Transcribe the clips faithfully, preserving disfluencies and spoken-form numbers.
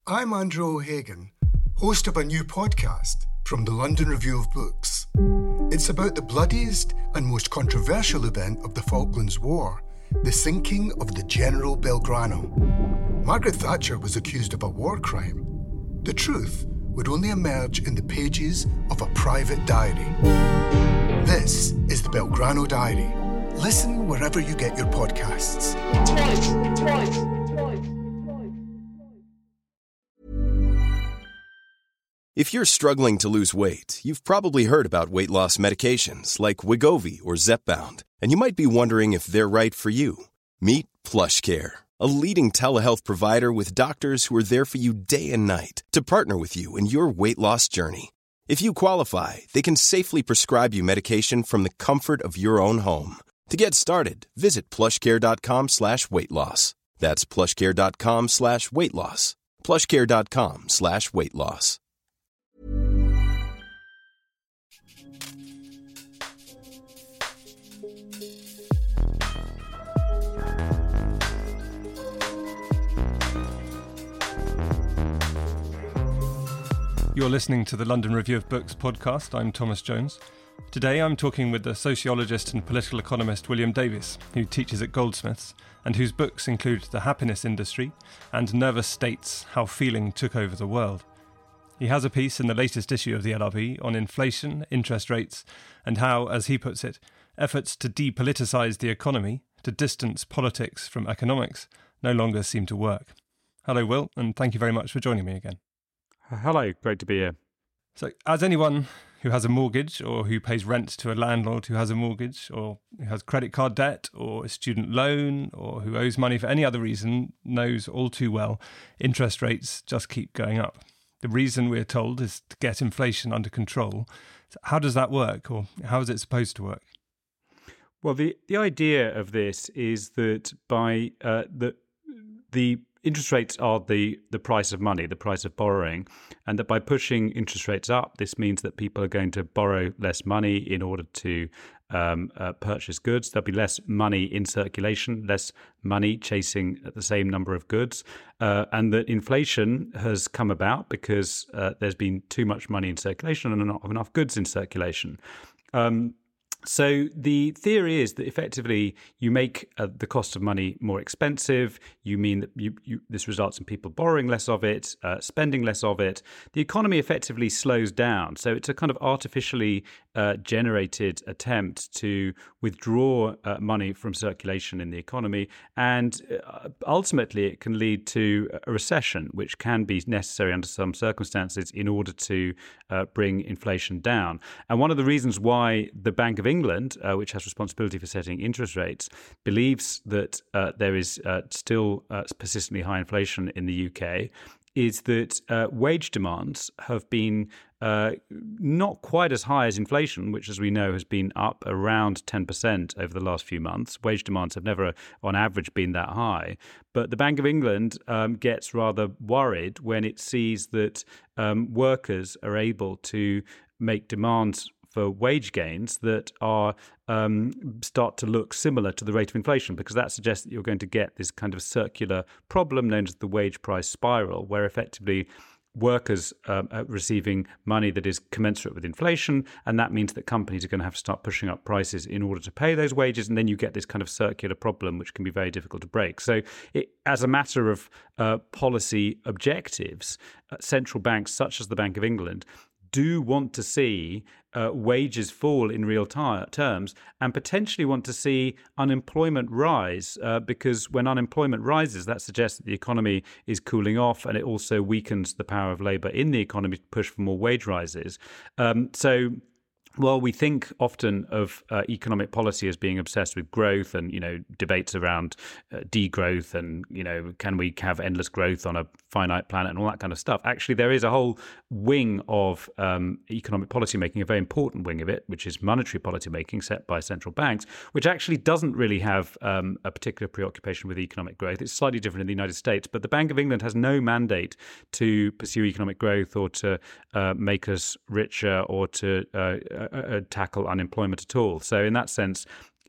I'm Andrew O'Hagan, host of a new podcast from the London Review of Books. It's about the bloodiest and most controversial event of the Falklands War, the sinking of the General Belgrano. Margaret Thatcher was accused of a war crime. The truth would only emerge in the pages of a private diary. This is the Belgrano Diary. Listen wherever you get your podcasts. Twice, twice, twice, twice. If you're struggling to lose weight, you've probably heard about weight loss medications like Wegovy or Zepbound, and you might be wondering if they're right for you. Meet PlushCare, a leading telehealth provider with doctors who are there for you day and night to partner with you in your weight loss journey. If you qualify, they can safely prescribe you medication from the comfort of your own home. To get started, visit plushcare.com slash weight loss. That's plushcare.com slash weight loss. plushcare.com slash weight loss. You're listening to the London Review of Books podcast. I'm Thomas Jones. Today I'm talking with the sociologist and political economist William Davies, who teaches at Goldsmiths, and whose books include The Happiness Industry and Nervous States, How Feeling Took Over the World. He has a piece in the latest issue of the L R B on inflation, interest rates, and how, as he puts it, efforts to depoliticise the economy, to distance politics from economics, no longer seem to work. Hello, Will, and thank you very much for joining me again. Hello, great to be here. So, as anyone who has a mortgage or who pays rent to a landlord who has a mortgage or who has credit card debt or a student loan or who owes money for any other reason knows all too well, interest rates just keep going up. The reason we're told is to get inflation under control. So how does that work, or how is it supposed to work? Well, the, the idea of this is that by uh, the the interest rates are the, the price of money, the price of borrowing, and that by pushing interest rates up, this means that people are going to borrow less money in order to um, uh, purchase goods. There'll be less money in circulation, less money chasing the same number of goods, uh, and that inflation has come about because uh, there's been too much money in circulation and not enough goods in circulation. Um, So the theory is that effectively you make uh, the cost of money more expensive. You mean that you, you, this results in people borrowing less of it, uh, spending less of it. The economy effectively slows down. So it's a kind of artificially uh, generated attempt to withdraw uh, money from circulation in the economy. And uh, ultimately it can lead to a recession, which can be necessary under some circumstances in order to uh, bring inflation down. And one of the reasons why the Bank of England, uh, which has responsibility for setting interest rates, believes that uh, there is uh, still uh, persistently high inflation in the U K, is that uh, wage demands have been uh, not quite as high as inflation, which, as we know, has been up around ten percent over the last few months. Wage demands have never, on average, been that high. But the Bank of England um, gets rather worried when it sees that um, workers are able to make demands for wage gains that are um, start to look similar to the rate of inflation, because that suggests that you're going to get this kind of circular problem known as the wage price spiral, where effectively workers um, are receiving money that is commensurate with inflation, and that means that companies are going to have to start pushing up prices in order to pay those wages, and then you get this kind of circular problem which can be very difficult to break. So it, as a matter of uh, policy objectives, uh, central banks such as the Bank of England do want to see uh, wages fall in real t- terms and potentially want to see unemployment rise, uh, because when unemployment rises, that suggests that the economy is cooling off, and it also weakens the power of labour in the economy to push for more wage rises. Um, so Well, we think often of uh, economic policy as being obsessed with growth and, you know, debates around uh, degrowth and, you know, can we have endless growth on a finite planet and all that kind of stuff. Actually, there is a whole wing of um, economic policy making, a very important wing of it, which is monetary policy making set by central banks, which actually doesn't really have um, a particular preoccupation with economic growth. It's slightly different in the United States, but the Bank of England has no mandate to pursue economic growth or to uh, make us richer or to uh, uh, tackle unemployment at all. So in that sense,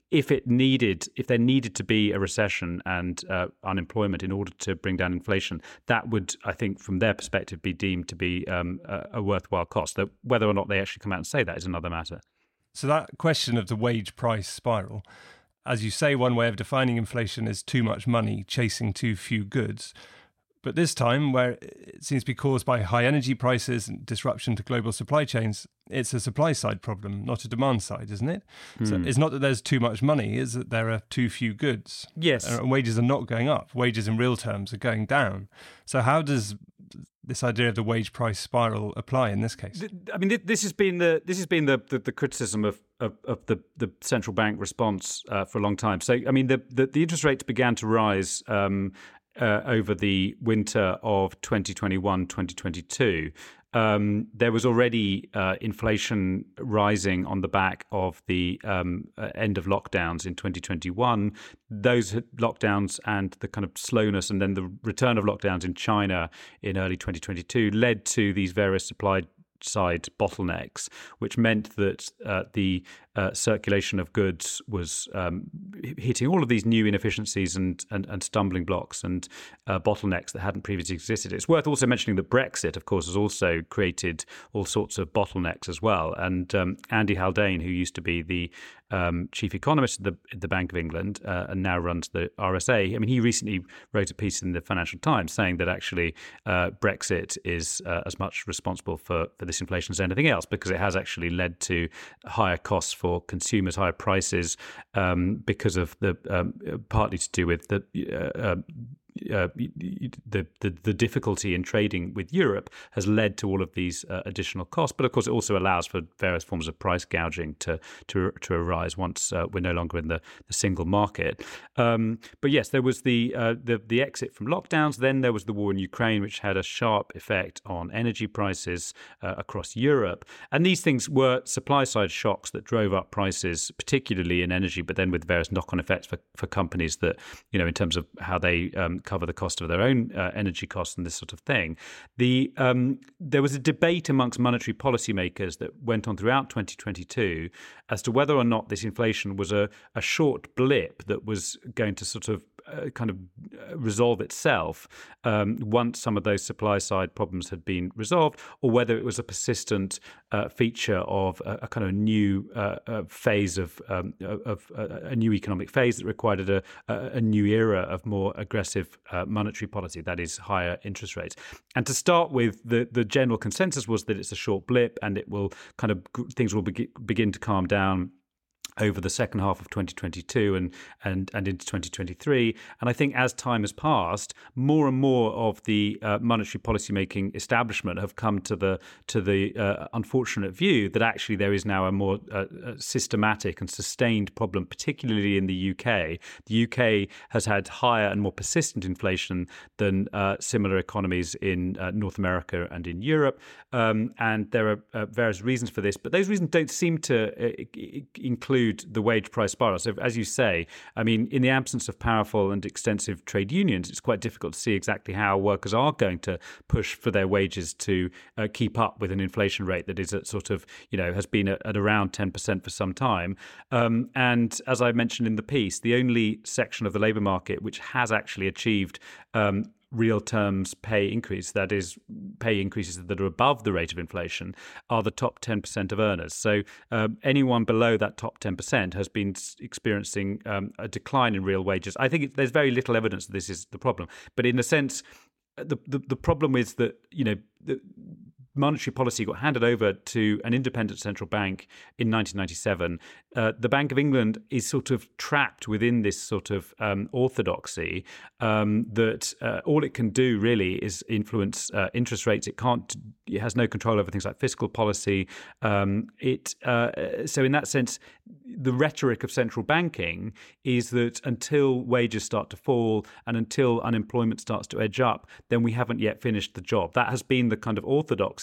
if it needed, if there needed to be a recession and uh, unemployment in order to bring down inflation, that would, I think, from their perspective, be deemed to be um, a, a worthwhile cost. Though whether or not they actually come out and say that is another matter. So that question of the wage price spiral, as you say, one way of defining inflation is too much money chasing too few goods. But this time, where it seems to be caused by high energy prices and disruption to global supply chains, it's a supply side problem, not a demand side, isn't it? Mm. So it's not that there's too much money, it's that there are too few goods. Yes. And wages are not going up. Wages in real terms are going down. So how does this idea of the wage price spiral apply in this case? I mean, this has been the this has been the the, the criticism of, of, of the, the central bank response uh, for a long time. So, I mean, the, the, the interest rates began to rise um, Uh, over the winter of twenty twenty-one, twenty twenty-two. Um, there was already uh, inflation rising on the back of the um, uh, end of lockdowns in twenty twenty-one. Those lockdowns and the kind of slowness and then the return of lockdowns in China in early twenty twenty-two led to these various supply side bottlenecks, which meant that uh, the uh, circulation of goods was um, hitting all of these new inefficiencies and and, and stumbling blocks and uh, bottlenecks that hadn't previously existed. It's worth also mentioning that Brexit, of course, has also created all sorts of bottlenecks as well. And um, Andy Haldane, who used to be the um, chief economist at the, the Bank of England uh, and now runs the R S A, I mean, he recently wrote a piece in the Financial Times saying that actually uh, Brexit is uh, as much responsible for, for this inflation as anything else, because it has actually led to higher costs for consumers, higher prices, um, because of the um, partly to do with the uh, uh, Uh, the, the the difficulty in trading with Europe has led to all of these uh, additional costs. But of course, it also allows for various forms of price gouging to to to arise once uh, we're no longer in the, the single market. Um, but yes, there was the, uh, the the exit from lockdowns. Then there was the war in Ukraine, which had a sharp effect on energy prices uh, across Europe. And these things were supply side shocks that drove up prices, particularly in energy, but then with various knock-on effects for, for companies that, you know, in terms of how they um, cover the cost of their own uh, energy costs and this sort of thing. The um, there was a debate amongst monetary policymakers that went on throughout twenty twenty-two as to whether or not this inflation was a, a short blip that was going to sort of uh, kind of resolve itself um, once some of those supply side problems had been resolved, or whether it was a persistent uh, feature of a, a kind of new uh, uh, phase of, um, of uh, a new economic phase that required a, a new era of more aggressive Uh, monetary policy, that is higher interest rates. And to start with, the, the general consensus was that it's a short blip and it will kind of, things will be, begin to calm down over the second half of twenty twenty-two and, and, and into twenty twenty-three. And I think as time has passed, more and more of the uh, monetary policymaking establishment have come to the to the uh, unfortunate view that actually there is now a more uh, systematic and sustained problem, particularly in the U K. The U K has had higher and more persistent inflation than uh, similar economies in uh, North America and in Europe. Um, and there are uh, various reasons for this, but those reasons don't seem to uh, include the wage price spiral. So as you say, I mean, in the absence of powerful and extensive trade unions, it's quite difficult to see exactly how workers are going to push for their wages to uh, keep up with an inflation rate that is at sort of, you know, has been at, at around ten percent for some time. Um, and as I mentioned in the piece, the only section of the labour market which has actually achieved um, real terms pay increase, that is pay increases that are above the rate of inflation, are the top ten percent of earners. So um, anyone below that top ten percent has been experiencing um, a decline in real wages. I think it, there's very little evidence that this is the problem. But in a sense, the, the, the problem is that, you know, the monetary policy got handed over to an independent central bank in nineteen ninety-seven. Uh, the Bank of England is sort of trapped within this sort of um, orthodoxy um, that uh, all it can do really is influence uh, interest rates. It can't. It has no control over things like fiscal policy. Um, it uh, so in that sense, the rhetoric of central banking is that until wages start to fall and until unemployment starts to edge up, then we haven't yet finished the job. That has been the kind of orthodoxy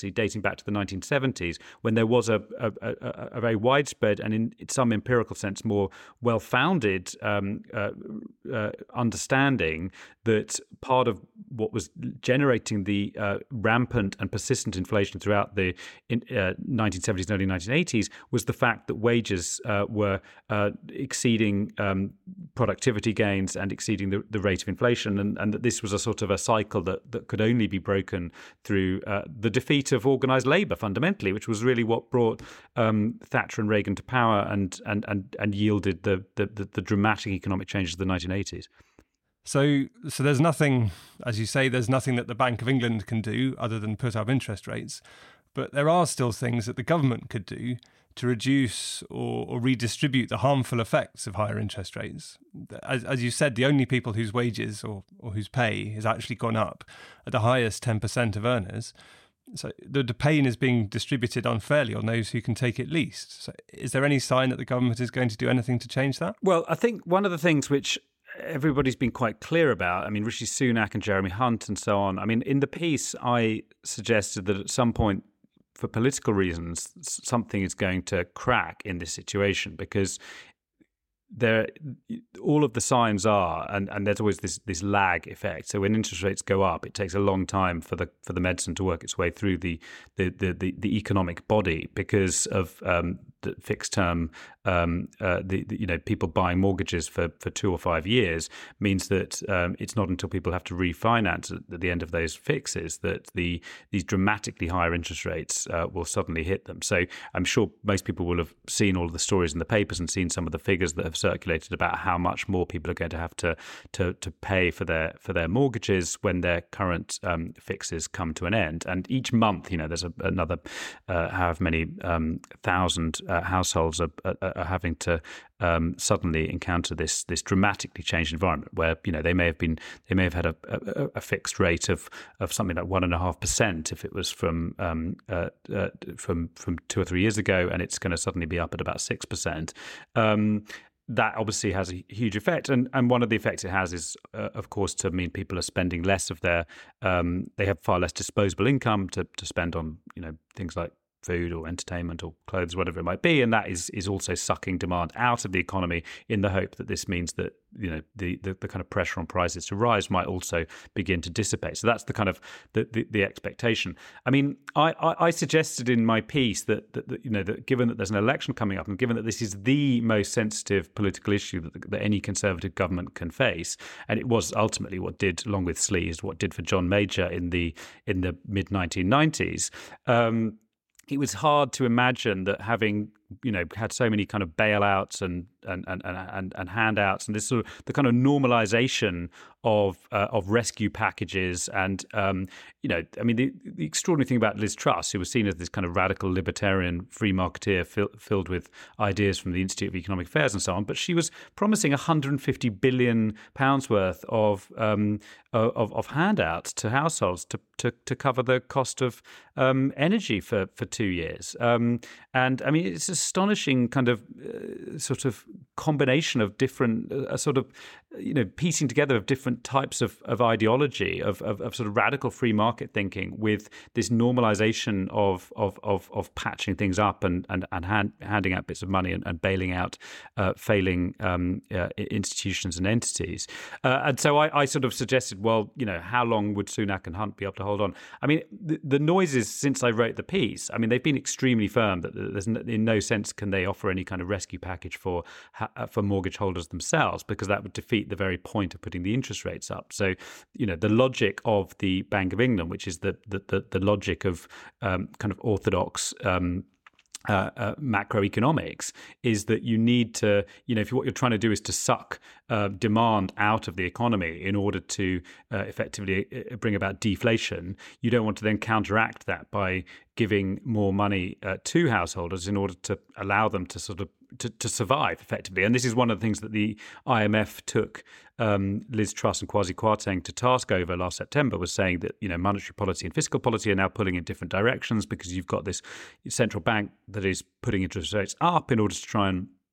policy dating back to the nineteen seventies, when there was a, a, a, a very widespread and in some empirical sense more well-founded um, uh, uh, understanding that part of what was generating the uh, rampant and persistent inflation throughout the in, uh, nineteen seventies and early nineteen eighties was the fact that wages uh, were uh, exceeding um, productivity gains and exceeding the, the rate of inflation, and, and that this was a sort of a cycle that, that could only be broken through uh, the defeat of organised labour, fundamentally, which was really what brought um, Thatcher and Reagan to power and and and, and yielded the, the, the, the dramatic economic changes of the nineteen eighties. So, so there's nothing, as you say, there's nothing that the Bank of England can do other than put up interest rates. But there are still things that the government could do to reduce or, or redistribute the harmful effects of higher interest rates. As, as you said, the only people whose wages or, or whose pay has actually gone up are the highest ten percent of earners. So the, the pain is being distributed unfairly on those who can take it least. So is there any sign that the government is going to do anything to change that? Well, I think one of the things which everybody's been quite clear about, I mean, Rishi Sunak and Jeremy Hunt and so on. I mean, in the piece, I suggested that at some point, for political reasons, something is going to crack in this situation, because there, all of the signs are, and, and there's always this this lag effect. So when interest rates go up, it takes a long time for the for the medicine to work its way through the the the, the, the economic body because of um, the fixed term. Um, uh, the, the you know people buying mortgages for, for two or five years means that um, it's not until people have to refinance at the end of those fixes that the these dramatically higher interest rates uh, will suddenly hit them. So I'm sure most people will have seen all of the stories in the papers and seen some of the figures that have circulated about how much more people are going to have to to, to pay for their for their mortgages when their current um, fixes come to an end. And each month, you know, there's a, another uh, however many um, thousand uh, households are, are, are having to um, suddenly encounter this this dramatically changed environment where, you know, they may have been they may have had a, a, a fixed rate of of something like one and a half percent if it was from um, uh, uh, from from two or three years ago, and it's going to suddenly be up at about six percent. Um, That obviously has a huge effect, and and one of the effects it has is, uh, of course, to mean people are spending less of their, um, they have far less disposable income to to spend on, you know, things like food or entertainment or clothes, whatever it might be, and that is is also sucking demand out of the economy in the hope that this means that, you know, the the, the kind of pressure on prices to rise might also begin to dissipate. So that's the kind of the the, the expectation. I mean, I, I, I suggested in my piece that, that, that you know that given that there's an election coming up and given that this is the most sensitive political issue that, that any Conservative government can face, and it was ultimately what did, along with Sleaze, what did for John Major in the in the mid nineteen nineties. Um, It was hard to imagine that having, you know, had so many kind of bailouts and and and and, and handouts and this sort of the kind of normalization of uh, of rescue packages and um, you know, I mean, the, the extraordinary thing about Liz Truss, who was seen as this kind of radical libertarian free marketeer fill, filled with ideas from the Institute of Economic Affairs and so on, but she was promising one hundred fifty billion pounds worth of um, of, of handouts to households to to, to cover the cost of um, energy for for two years. Um, and I mean, it's astonishing kind of uh, sort of combination of different, uh, sort of, you know, piecing together of different types of, of ideology, of, of, of sort of radical free market thinking with this normalization of of of, of patching things up and and, and hand, handing out bits of money and, and bailing out uh, failing um, uh, institutions and entities. Uh, and so I, I sort of suggested, well, you know, how long would Sunak and Hunt be able to hold on? I mean, the, the noises since I wrote the piece, I mean, they've been extremely firm that there's no, in no sense can they offer any kind of rescue package for for mortgage holders themselves, because that would defeat the very point of putting the interest rates up. So, you know, the logic of the Bank of England, which is the the the, the logic of um, kind of orthodox Um, Uh, uh, macroeconomics, is that you need to, you know, if you, what you're trying to do is to suck uh, demand out of the economy in order to uh, effectively bring about deflation, you don't want to then counteract that by giving more money uh, to householders in order to allow them to sort of to, to survive effectively. And this is one of the things that the I M F took um, Liz Truss and Kwasi Kwarteng to task over last September, was saying that, you know, monetary policy and fiscal policy are now pulling in different directions because you've got this central bank that is putting interest rates up in order to try and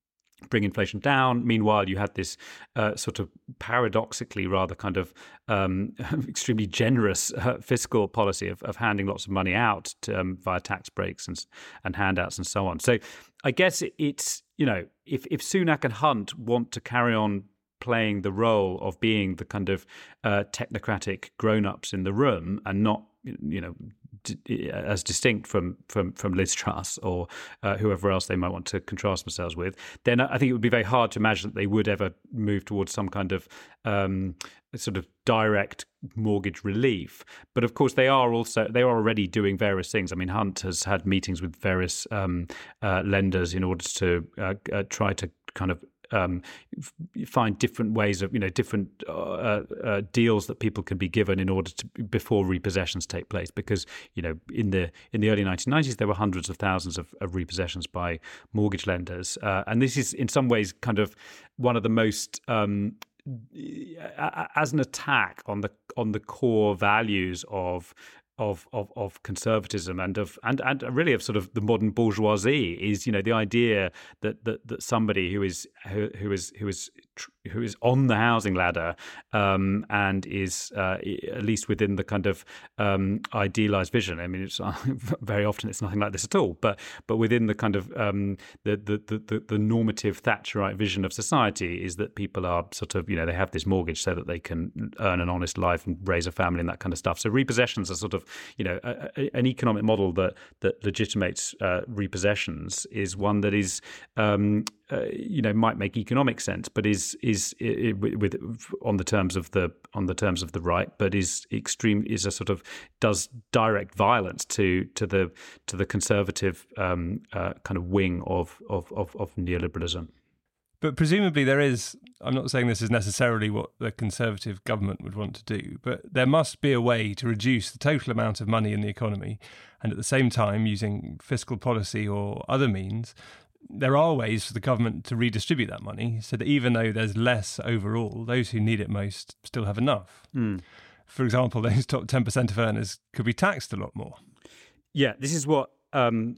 bring inflation down. Meanwhile, you had this uh, sort of paradoxically rather kind of um, extremely generous uh, fiscal policy of, of handing lots of money out to, um, via tax breaks and and handouts and so on. So I guess it's, you know, if, if Sunak and Hunt want to carry on playing the role of being the kind of uh, technocratic grown-ups in the room and not, you know, d- as distinct from from from Liz Truss or uh, whoever else they might want to contrast themselves with, then I think it would be very hard to imagine that they would ever move towards some kind of um, sort of direct mortgage relief. But of course, they are also they are already doing various things. I mean, Hunt has had meetings with various um, uh, lenders in order to uh, uh, try to kind of Um, find different ways of, you know, different uh, uh, deals that people can be given in order to before repossessions take place. Because, you know, in the in the early nineteen nineties, there were hundreds of thousands of, of repossessions by mortgage lenders, uh, and this is in some ways kind of one of the most um, as an attack on the on the core values of. Of, of of conservatism and of and, and really of sort of the modern bourgeoisie is, you know, the idea that that, that somebody who is who, who is who is who is on the housing ladder um, and is uh, at least within the kind of um, idealized vision. I mean, it's very often it's nothing like this at all, but but within the kind of um, the, the the the normative Thatcherite vision of society is that people are sort of, you know, they have this mortgage so that they can earn an honest life and raise a family and that kind of stuff. So repossessions are sort of, you know, a, a, an economic model that that legitimates uh, repossessions is one that is, um, uh, you know, might make economic sense, but is is it, with, with on the terms of the on the terms of the right, but is extreme is a sort of does direct violence to to the to the conservative um, uh, kind of wing of of of, of neoliberalism. But presumably there is, I'm not saying this is necessarily what the Conservative government would want to do, but there must be a way to reduce the total amount of money in the economy and at the same time, using fiscal policy or other means, there are ways for the government to redistribute that money so that even though there's less overall, those who need it most still have enough. Mm. For example, those top ten percent of earners could be taxed a lot more. Yeah, this is what... Um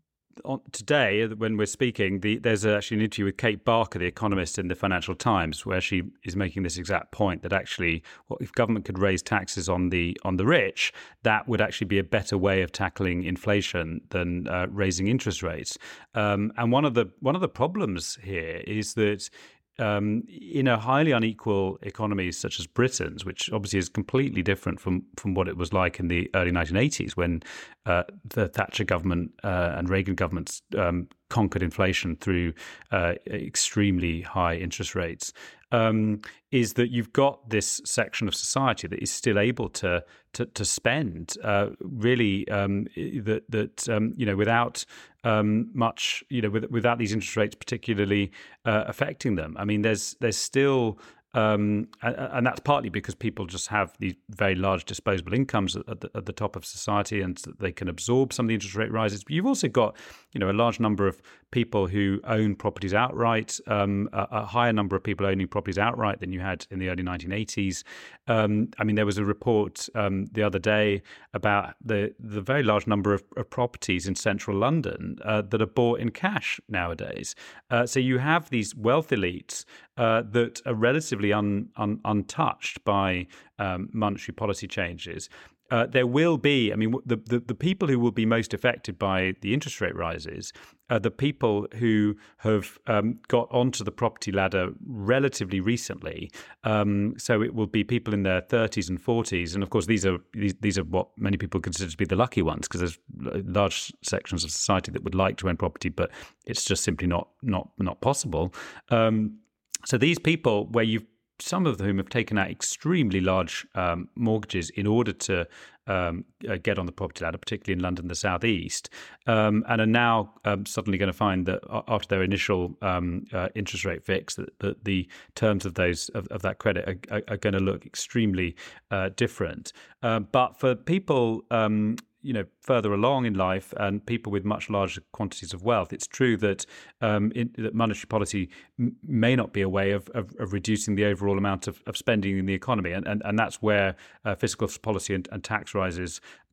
On today, when we're speaking, the, there's actually an interview with Kate Barker, the economist in the Financial Times, where she is making this exact point that actually, well, if government could raise taxes on the on the rich, that would actually be a better way of tackling inflation than uh, raising interest rates. Um, and one of the one of the problems here is that Um, in a highly unequal economy such as Britain's, which obviously is completely different from, from what it was like in the early nineteen eighties when uh, the Thatcher government uh, and Reagan governments um, conquered inflation through uh, extremely high interest rates, um, is that you've got this section of society that is still able to to, to spend uh, really um, that that um, you know without um, much you know with, without these interest rates particularly uh, affecting them. I mean, there's there's still. Um, and, and that's partly because people just have these very large disposable incomes at the, at the top of society, and they can absorb some of the interest rate rises. But you've also got, you know, a large number of people who own properties outright, um, a, a higher number of people owning properties outright than you had in the early nineteen eighties. Um, I mean, there was a report um, the other day about the the very large number of, of properties in central London uh, that are bought in cash nowadays. Uh, so you have these wealth elites uh, that are relatively un, un, untouched by um, monetary policy changes. Uh, there will be, I mean, the, the the people who will be most affected by the interest rate rises are the people who have um, got onto the property ladder relatively recently. Um, so it will be people in their thirties and forties, and of course these are these, these are what many people consider to be the lucky ones, because there's large sections of society that would like to own property, but it's just simply not not not possible. Um, so these people, where you've some of whom have taken out extremely large um, mortgages in order to um, uh, get on the property ladder, particularly in London, the southeast, um, and are now um, suddenly going to find that after their initial um, uh, interest rate fix, that, that the terms of those of, of that credit are, are, are going to look extremely uh, different. Uh, but for people, um, you know, further along in life and people with much larger quantities of wealth, it's true that um, in, that monetary policy m- may not be a way of, of, of reducing the overall amount of, of spending in the economy, and and, and that's where uh, fiscal policy and, and tax rises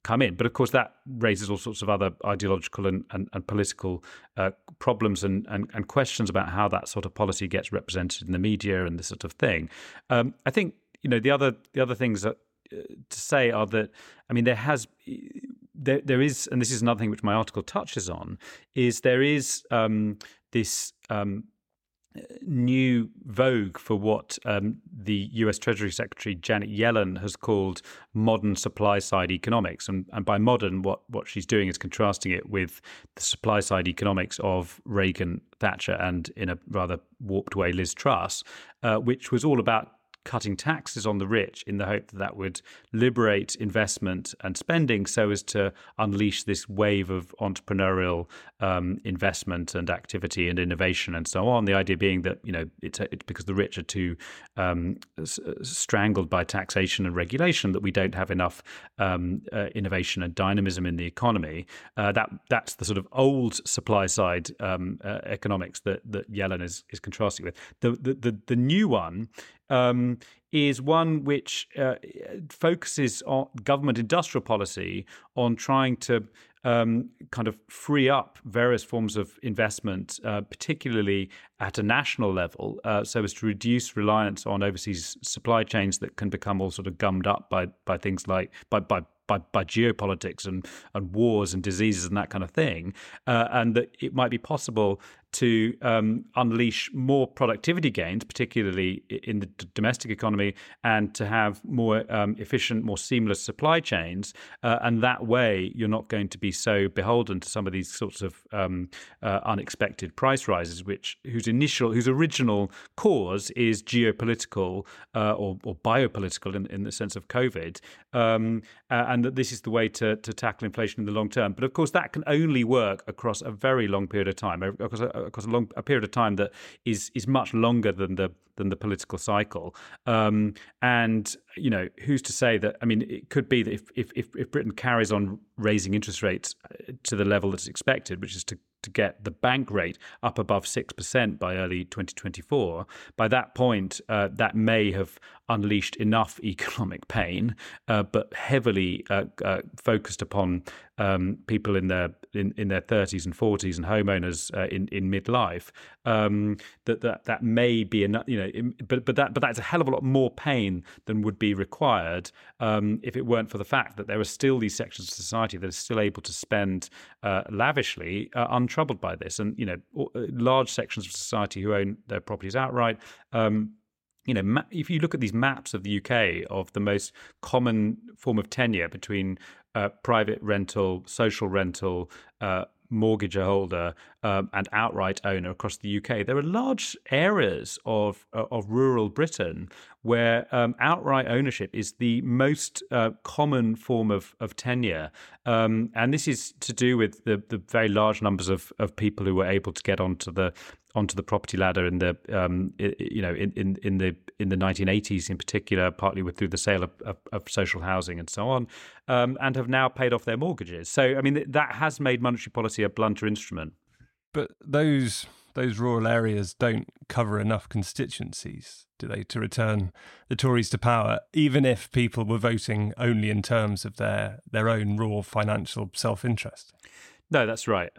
come in. But of course, that raises all sorts of other ideological and, and, and political uh, problems and, and, and questions about how that sort of policy gets represented in the media and this sort of thing. Um, I think, you know, the other the other things that, uh, to say are that, I mean, there has there there is, and this is another thing which my article touches on, is there is um, this um, new vogue for what um, the U S Treasury Secretary Janet Yellen has called modern supply-side economics. And, and by modern, what, what she's doing is contrasting it with the supply-side economics of Reagan, Thatcher, and in a rather warped way, Liz Truss, uh, which was all about cutting taxes on the rich in the hope that that would liberate investment and spending so as to unleash this wave of entrepreneurial um, investment and activity and innovation and so on. The idea being that, you know, it's, it's because the rich are too um, s- strangled by taxation and regulation that we don't have enough um, uh, innovation and dynamism in the economy. Uh, that that's the sort of old supply side um, uh, economics that that Yellen is is contrasting with. The the the, the new one Um, is one which uh, focuses on government industrial policy on trying to um, kind of free up various forms of investment, uh, particularly at a national level, uh, so as to reduce reliance on overseas supply chains that can become all sort of gummed up by by things like by by by, by geopolitics and, and wars and diseases and that kind of thing, uh, and that it might be possible to um, unleash more productivity gains, particularly in the d- domestic economy, and to have more um, efficient, more seamless supply chains. Uh, and that way, you're not going to be so beholden to some of these sorts of um, uh, unexpected price rises, which whose initial, whose original cause is geopolitical uh, or, or biopolitical in, in the sense of COVID, um, uh, and that this is the way to, to tackle inflation in the long term. But of course, that can only work across a very long period of time, across a, across a long a period of time that is is much longer than the than the political cycle. Um, and you know, who's to say that? I mean, it could be that if if if, if Britain carries on raising interest rates to the level that's expected, which is to to get the bank rate up above six percent by early twenty twenty-four, by that point, uh, that may have unleashed enough economic pain, uh, but heavily uh, uh, focused upon um, people in their in, in their thirties and forties and homeowners uh, in in midlife. Um, that that that may be enough, you know. In, but but that but that's a hell of a lot more pain than would be required um, if it weren't for the fact that there are still these sections of society that are still able to spend uh, lavishly, uh, untroubled by this, and you know, large sections of society who own their properties outright. Um, You know, if you look at these maps of the U K of the most common form of tenure between uh, private rental, social rental, uh, mortgage holder, um, and outright owner across the U K, there are large areas of uh, of rural Britain where um, outright ownership is the most uh, common form of of tenure, um, and this is to do with the the very large numbers of of people who were able to get onto the onto the property ladder in the um, you know in, in, in the in the nineteen eighties in particular, partly with through the sale of, of, of social housing and so on, um, and have now paid off their mortgages. So I mean that has made monetary policy a blunter instrument. But those those rural areas don't cover enough constituencies, do they, to return the Tories to power, even if people were voting only in terms of their their own raw financial self-interest? No, that's right.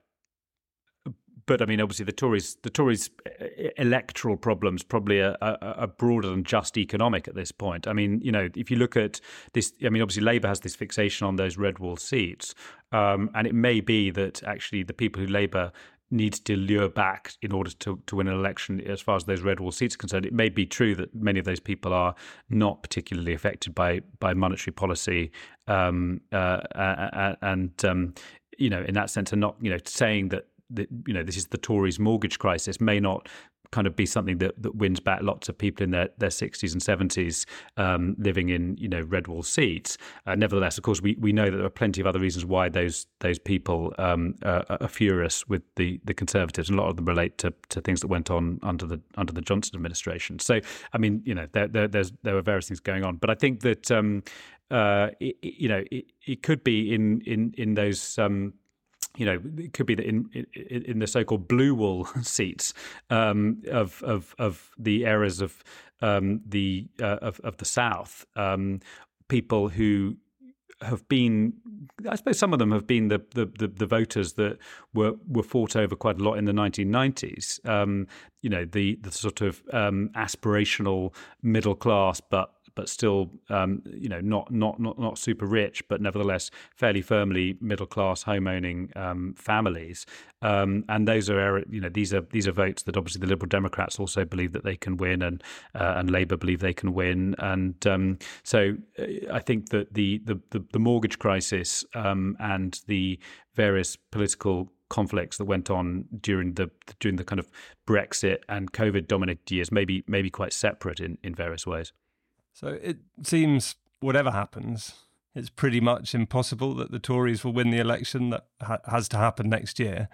But I mean, obviously, the Tories, the Tories' electoral problems probably are, are, are broader than just economic at this point. I mean, you know, if you look at this, I mean, obviously, Labour has this fixation on those red wall seats, um, and it may be that actually the people who Labour needs to lure back in order to, to win an election, as far as those red wall seats are concerned, it may be true that many of those people are not particularly affected by by monetary policy, um, uh, and um, you know, in that sense, are not, you know, saying that. That, you know, this is the Tories' mortgage crisis may not kind of be something that, that wins back lots of people in their, their sixties and seventies um, living in, you know, red wall seats. Uh, nevertheless, of course, we, we know that there are plenty of other reasons why those those people um, uh, are furious with the, the Conservatives, and a lot of them relate to, to things that went on under the under the Johnson administration. So, I mean, you know, there there there's, there were various things going on, but I think that um, uh, it, you know, it, it could be in in in those. Um, You know, it could be that in in, in the so-called blue wall seats um, of of of the areas of um, the uh, of of the South, um, people who have been I suppose some of them have been the the, the, the voters that were, were fought over quite a lot in the nineteen nineties. Um, you know, the the sort of um, aspirational middle class, but but still, um, you know, not, not not not super rich, but nevertheless fairly firmly middle class home owning um, families. Um, and those are, you know, these are these are votes that obviously the Liberal Democrats also believe that they can win, and uh, and Labour believe they can win. And um, so I think that the the the, the mortgage crisis um, and the various political conflicts that went on during the during the kind of Brexit and COVID dominated years maybe maybe quite separate in, in various ways. So it seems whatever happens, it's pretty much impossible that the Tories will win the election that ha- has to happen next year.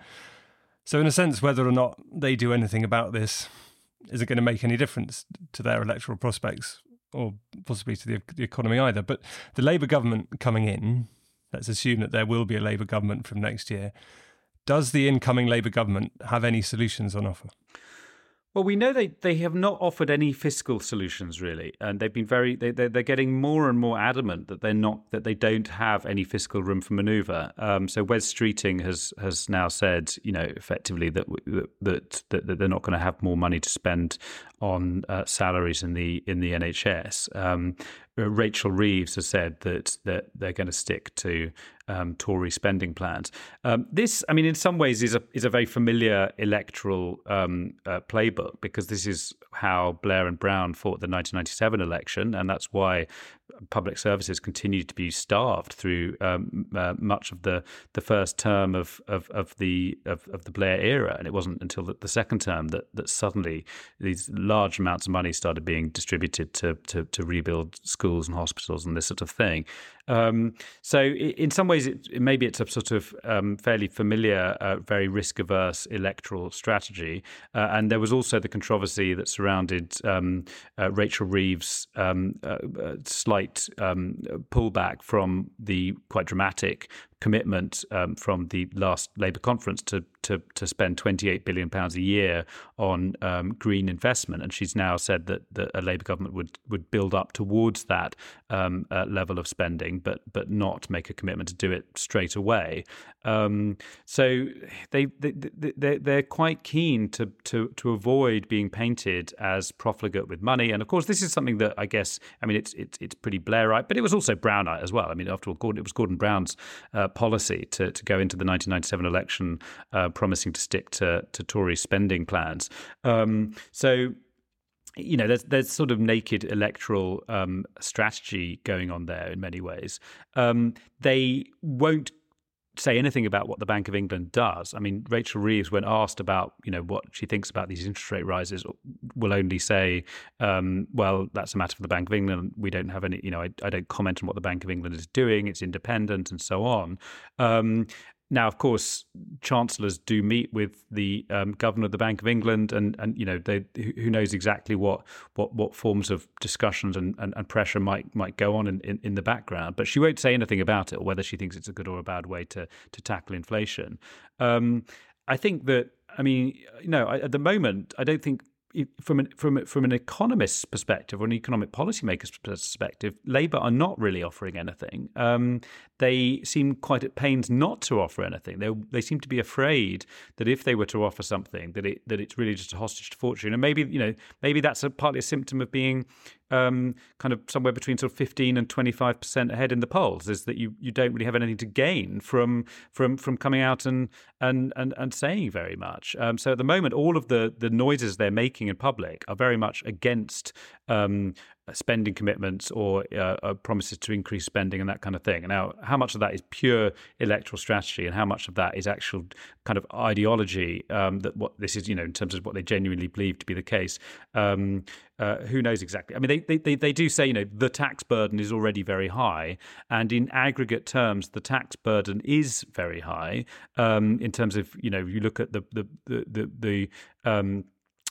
So in a sense, whether or not they do anything about this isn't going to make any difference to their electoral prospects or possibly to the, the economy either. But the Labour government coming in, let's assume that there will be a Labour government from next year. Does the incoming Labour government have any solutions on offer? Well, we know they, they have not offered any fiscal solutions really, and they've been very they they're, they're getting more and more adamant that they're not that they don't have any fiscal room for manoeuvre. Um, so Wes Streeting has has now said, you know, effectively that that that, that they're not going to have more money to spend on uh, salaries in the in the N H S. Um, Rachel Reeves has said that that they're going to stick to um, Tory spending plans. Um, this, I mean, in some ways, is a is a very familiar electoral um, uh, playbook, because this is how Blair and Brown fought the nineteen ninety-seven election, and that's why public services continued to be starved through um, uh, much of the, the first term of of, of the of, of the Blair era, and it wasn't until the, the second term that that suddenly these large amounts of money started being distributed to to, to rebuild schools and hospitals and this sort of thing. Um, so in some ways, it, maybe it's a sort of um, fairly familiar, uh, very risk-averse electoral strategy. Uh, and there was also the controversy that surrounded um, uh, Rachel Reeves' um, uh, uh, slight um, pullback from the quite dramatic commitment um, from the last Labour conference to to to spend twenty-eight billion pounds a year on um, green investment, and she's now said that, that a Labour government would would build up towards that um, uh, level of spending, but but not make a commitment to do it straight away. Um, so they they they they're quite keen to to to avoid being painted as profligate with money, and of course this is something that I guess I mean it's it's it's pretty Blairite, but it was also Brownite as well. I mean, after all, Gordon, it was Gordon Brown's uh, policy to, to go into the nineteen ninety-seven election uh, promising to stick to, to Tory spending plans. Um, so, you know, there's there's sort of naked electoral um, strategy going on there in many ways. Um, they won't say anything about what the Bank of England does. I mean, Rachel Reeves, when asked about, you know, what she thinks about these interest rate rises, will only say, um, well, that's a matter for the Bank of England. We don't have any, you know, I, I don't comment on what the Bank of England is doing. It's independent and so on. Um, Now, of course, chancellors do meet with the um, governor of the Bank of England, and, and you know, they, who knows exactly what what, what forms of discussions and, and, and pressure might might go on in, in, in the background. But she won't say anything about it, or whether she thinks it's a good or a bad way to to tackle inflation. Um, I think that, I mean, you know, at the moment, I don't think. From an, from from an economist's perspective or an economic policymaker's perspective, Labour are not really offering anything. Um, they seem quite at pains not to offer anything. They they seem to be afraid that if they were to offer something, that it that it's really just a hostage to fortune. And maybe you know maybe that's a partly a symptom of being um, kind of somewhere between sort of fifteen and twenty-five percent ahead in the polls. Is that you, you don't really have anything to gain from from from coming out and and and, and saying very much. Um, so at the moment, all of the the noises they're making in public are very much against um, spending commitments or uh, uh, promises to increase spending and that kind of thing. Now, how much of that is pure electoral strategy and how much of that is actual kind of ideology, um, that what this is, you know, in terms of what they genuinely believe to be the case, um, uh, who knows exactly. I mean, they, they, they do say, you know, the tax burden is already very high, and in aggregate terms, the tax burden is very high um, in terms of, you know, you look at the, the, the, the, the um,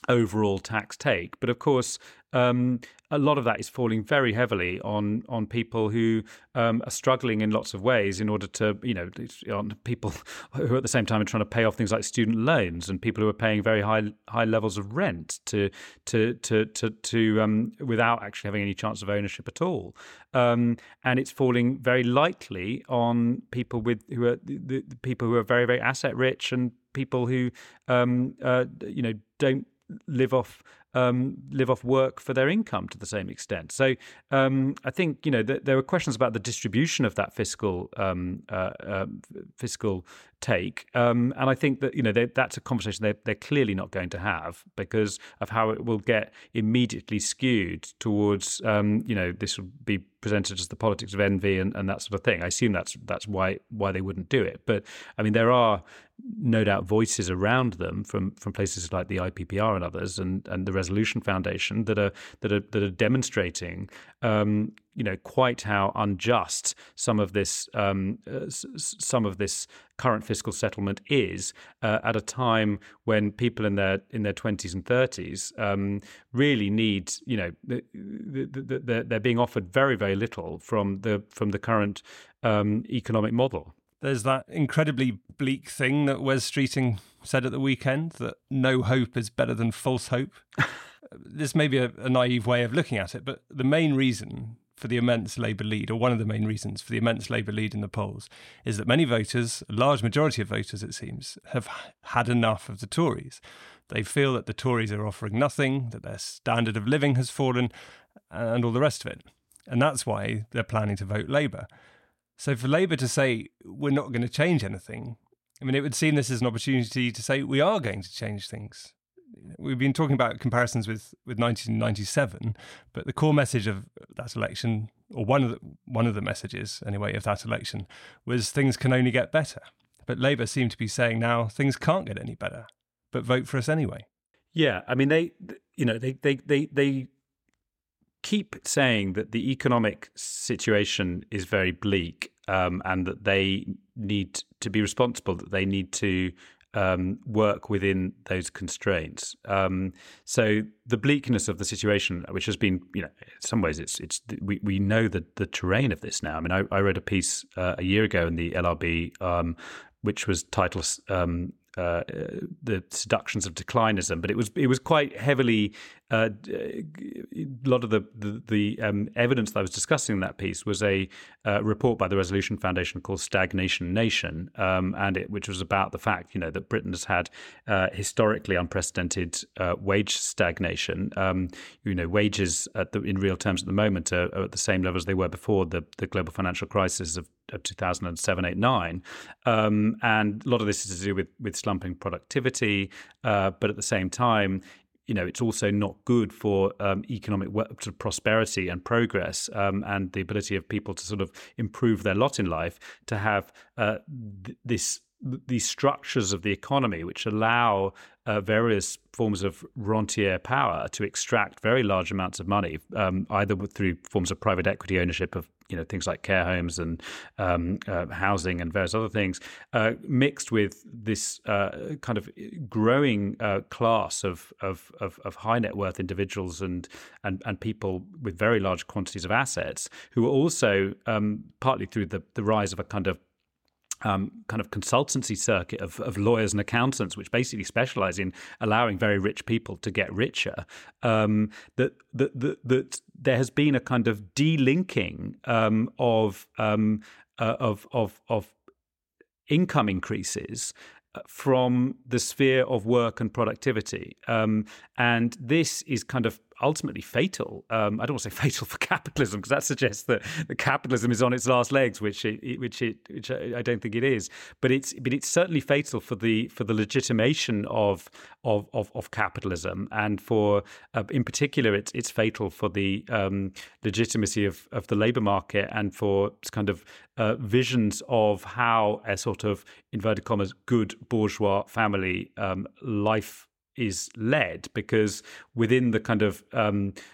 overall tax take. But of course, um, a lot of that is falling very heavily on on people who um, are struggling in lots of ways in order to, you know, on people who at the same time are trying to pay off things like student loans, and people who are paying very high high levels of rent to to to to, to um, without actually having any chance of ownership at all. Um, and it's falling very lightly on people with who are the, the people who are very very asset rich, and people who um, uh, you know don't live off um, live off work for their income to the same extent. So um, I think you know th- there were questions about the distribution of that fiscal um, uh, uh, fiscal take, um, and I think that you know they, that's a conversation they're, they're clearly not going to have because of how it will get immediately skewed towards um, you know this will be presented as the politics of envy and, and that sort of thing. I assume that's that's why why they wouldn't do it. But I mean there are no doubt voices around them from, from places like the I P P R and others, and, and the Resolution Foundation that are that are that are demonstrating, um, you know, quite how unjust some of this um, uh, s- some of this current fiscal settlement is uh, at a time when people in their in their twenties and thirties um, really need, you know, the, the, the, the, they're being offered very very little from the from the current um, economic model. There's that incredibly bleak thing that Wes Streeting said at the weekend, that no hope is better than false hope. This may be a, a naive way of looking at it, but the main reason for the immense Labour lead, or one of the main reasons for the immense Labour lead in the polls, is that many voters, a large majority of voters it seems, have had enough of the Tories. They feel that the Tories are offering nothing, that their standard of living has fallen, and all the rest of it. And that's why they're planning to vote Labour. So for Labour to say, we're not going to change anything, I mean, it would seem this is an opportunity to say we are going to change things. We've been talking about comparisons with, with nineteen ninety-seven, but the core message of that election, or one of the, one of the messages, anyway, of that election, was things can only get better. But Labour seem to be saying now things can't get any better, but vote for us anyway. Yeah, I mean, they, you know, they, they, they, they keep saying that the economic situation is very bleak, um, and that they need to be responsible, that they need to um, work within those constraints. Um, so the bleakness of the situation, which has been, you know, in some ways it's it's we, we know the, the terrain of this now. I mean, I, I read a piece uh, a year ago in the L R B, um, which was titled um, Uh, the seductions of declinism, but it was it was quite heavily. Uh, a lot of the the, the um, evidence that I was discussing in that piece was a uh, report by the Resolution Foundation called "Stagnation Nation," um, and it which was about the fact, you know, that Britain has had uh, historically unprecedented uh, wage stagnation. Um, you know, wages at the, in real terms at the moment are, are at the same level as they were before the the global financial crisis of, of two thousand seven, eight, nine, um, and a lot of this is to do with with slumping productivity, uh, but at the same time, you know, it's also not good for um, economic prosperity and progress, um, and the ability of people to sort of improve their lot in life, to have uh, th- this these structures of the economy which allow uh, various forms of rentier power to extract very large amounts of money, um, either through forms of private equity ownership of, you know, things like care homes and um, uh, housing and various other things, uh, mixed with this uh, kind of growing uh, class of, of of of high net worth individuals and and and people with very large quantities of assets, who are also um, partly through the the rise of a kind of Um, kind of consultancy circuit of, of lawyers and accountants, which basically specialize in allowing very rich people to get richer. Um, that, that that that there has been a kind of delinking um, of, um, uh, of of of income increases from the sphere of work and productivity, um, and this is kind of ultimately fatal. Um, I don't want to say fatal for capitalism, because that suggests that the capitalism is on its last legs, which it, which it, which I don't think it is. But it's but it's certainly fatal for the for the legitimation of of of, of capitalism, and for uh, in particular, it's it's fatal for the um, legitimacy of of the labour market, and for kind of uh, visions of how a sort of inverted commas good bourgeois family um, life is led, because within the kind of um,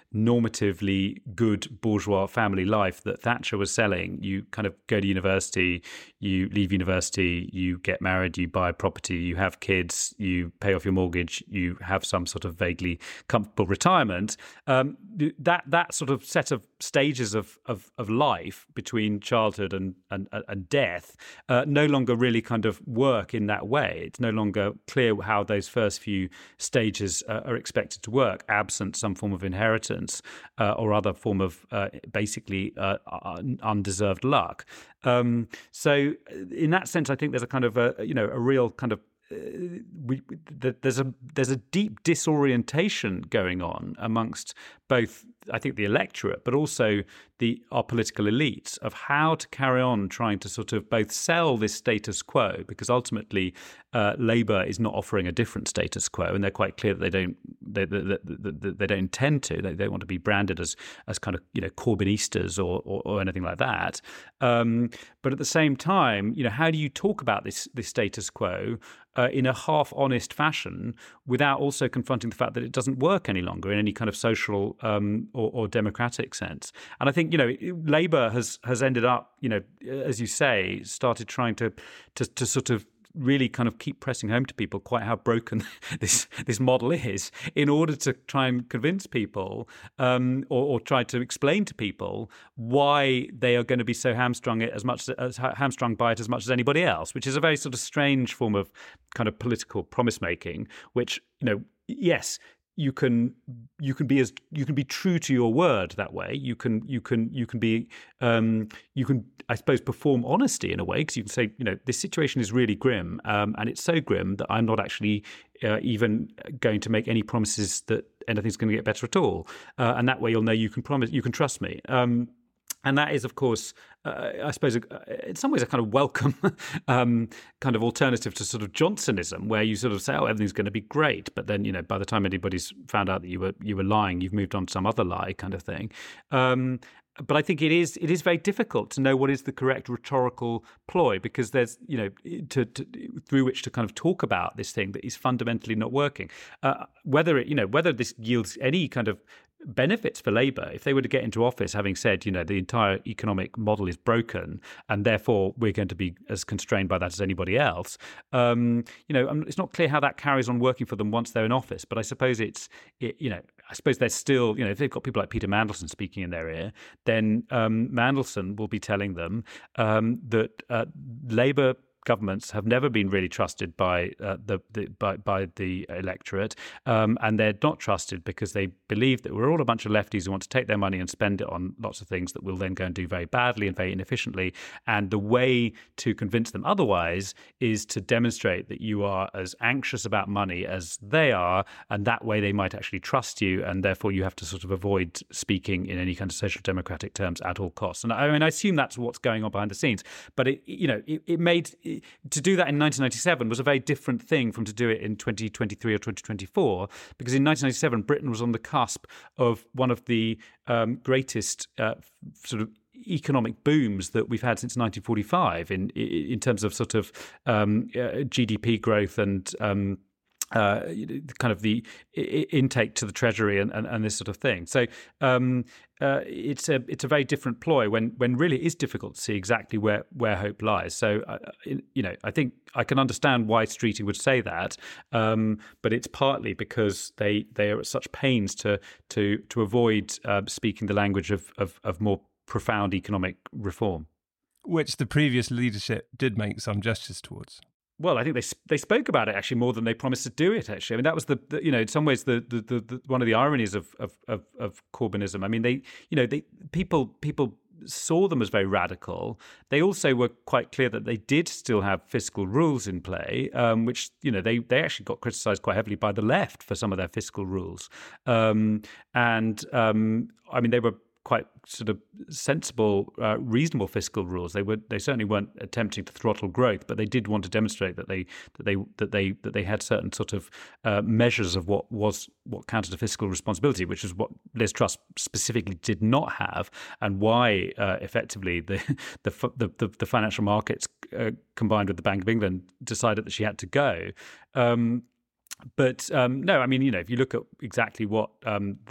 normatively good bourgeois family life that Thatcher was selling. You kind of go to university, you leave university, you get married, you buy property, you have kids, you pay off your mortgage, you have some sort of vaguely comfortable retirement. Um, that that sort of set of stages of of, of life between childhood and and, and death uh, no longer really kind of work in that way. It's no longer clear how those first few stages uh, are expected to work, absent some form of inheritance uh, or other form of uh, basically uh, undeserved luck. Um, so, in that sense, I think there's a kind of a you know a real kind of Uh, we, there's a there's a deep disorientation going on amongst both, I think, the electorate, but also the our political elites of how to carry on trying to sort of both sell this status quo, because ultimately uh, Labour is not offering a different status quo, and they're quite clear that they don't they they, they, they don't intend to. They don't want to be branded as as kind of you know Corbynistas or, or or anything like that. Um, but at the same time, you know, how do you talk about this this status quo Uh, in a half-honest fashion without also confronting the fact that it doesn't work any longer in any kind of social um, or, or democratic sense? And I think, you know, Labour has has ended up, you know, as you say, started trying to to, to sort of really kind of keep pressing home to people quite how broken this this model is, in order to try and convince people um, or, or try to explain to people why they are going to be so hamstrung it as much as hamstrung by it as much as anybody else, which is a very sort of strange form of kind of political promise making, which, you know, yes, you can you can be as you can be true to your word that way. You can you can you can be um, you can I suppose perform honesty in a way, because you can say, you know, this situation is really grim, um, and it's so grim that I'm not actually uh, even going to make any promises that anything's going to get better at all. Uh, and that way you'll know you can promise you can trust me. Um, And that is, of course, uh, I suppose, uh, in some ways, a kind of welcome um, kind of alternative to sort of Johnsonism, where you sort of say, "Oh, everything's going to be great," but then, you know, by the time anybody's found out that you were you were lying, you've moved on to some other lie, kind of thing. Um, but I think it is it is very difficult to know what is the correct rhetorical ploy, because there's, you know, to, to through which to kind of talk about this thing that is fundamentally not working. Uh, whether it, you know, whether this yields any kind of benefits for Labour, if they were to get into office having said, you know, the entire economic model is broken and therefore we're going to be as constrained by that as anybody else, um, you know, it's not clear how that carries on working for them once they're in office. But I suppose it's, it, you know, I suppose they're still, you know, if they've got people like Peter Mandelson speaking in their ear, then um, Mandelson will be telling them um, that uh, Labour governments have never been really trusted by uh, the, the by, by the electorate, um, and they're not trusted because they believe that we're all a bunch of lefties who want to take their money and spend it on lots of things that will then go and do very badly and very inefficiently. And the way to convince them otherwise is to demonstrate that you are as anxious about money as they are, and that way they might actually trust you, and therefore you have to sort of avoid speaking in any kind of social democratic terms at all costs. And I mean, I assume that's what's going on behind the scenes. But it, you know, it, it made to do that in nineteen ninety-seven was a very different thing from to do it in twenty twenty-three or twenty twenty-four, because in nineteen ninety-seven, Britain was on the cusp of one of the um, greatest uh, sort of economic booms that we've had since nineteen forty-five in in terms of sort of um, uh, G D P growth and um, uh, kind of the intake to the Treasury and, and, and this sort of thing. So um, uh, it's a it's a very different ploy when when really it is difficult to see exactly where, where hope lies. So uh, you know, I think I can understand why Streeting would say that, um, but it's partly because they they are at such pains to to to avoid uh, speaking the language of, of of more profound economic reform, which the previous leadership did make some gestures towards. Well, I think they they spoke about it actually more than they promised to do it. Actually, I mean, that was the, the you know in some ways the the, the, the one of the ironies of, of of of Corbynism. I mean, they you know they people people saw them as very radical. They also were quite clear that they did still have fiscal rules in play, um, which you know they they actually got criticised quite heavily by the left for some of their fiscal rules. Um, and um, I mean, they were quite sort of sensible, uh, reasonable fiscal rules. They were they certainly weren't attempting to throttle growth, but they did want to demonstrate that they that they that they that they had certain sort of uh, measures of what was what counted as fiscal responsibility, which is what Liz Truss specifically did not have, and why uh, effectively the the, the the financial markets uh, combined with the Bank of England decided that she had to go. Um, But um, no, I mean, you know, if you look at exactly what um, the